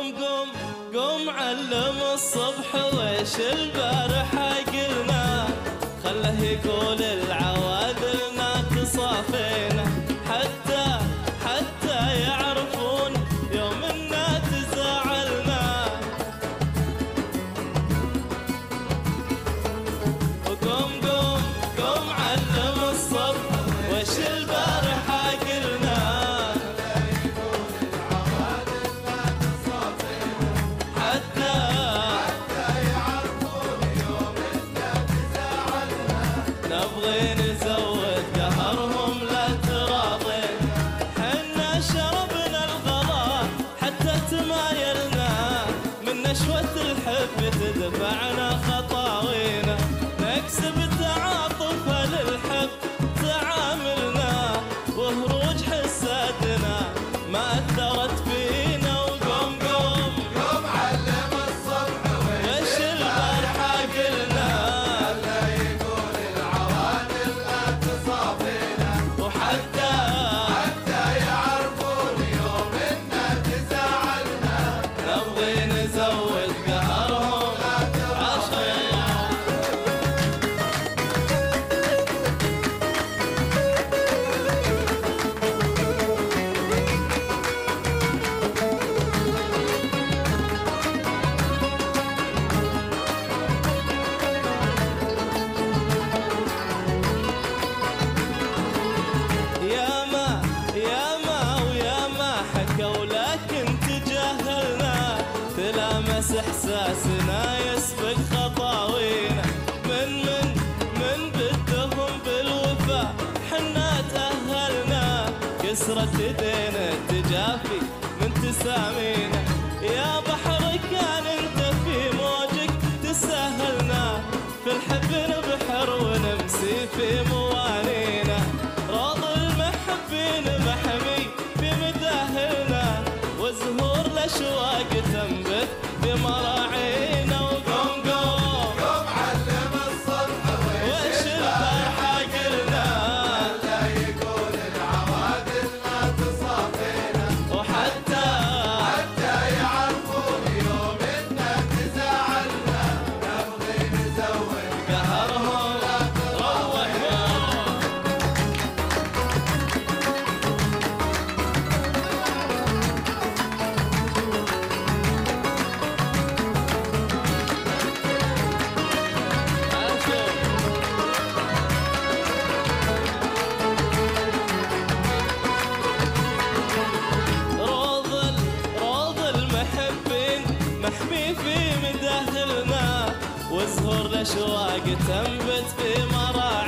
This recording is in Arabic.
قوم علم الصبح ويش البارحة قلنا، خله يقول العوادلنا تصافينا، حتى يعرفون يوم إنا تزاعلنا. قوم علم الصبح ويش البارحة قلنا، نبغي نزود قهرهم لا تراضين، حنا شربنا الغلا حتى تمايلنا، من نشوة الحب تدفعنا خطاوينا، نكسب تعاطف للحب تعاملنا، وهروج حسادنا ما أثرت فينا. قوم علم الصبح ويش البارحة قلنا، حتى يعرفون يوم إنا تزاعلنا، نبغي نزود قهرهم عشان ولكن تجاهلنا، تلامس احساسنا يسبق خطاوينا، من بدهم بالوفا حنا تأهلنا، كسرت ايدينا التجافي من تسامينا، يا بحر كان انت في موجك تسهلنا، في الحب نبحر ونمسي في موانينا، راض المحبين محمي بمداهلنا، وزهور الأشواق تنبت بمراعينا. قوم علم الصبح ويش البارحة قلنا، لا يقول العوادلنا تصافينا، وحتى يعرفون يوم إنا تزاعلنا، نبغي نزود قهرهم روحنا. روض المحبين محمي في مداخلنا، وزهور الأشواق تنبت في مراعينا.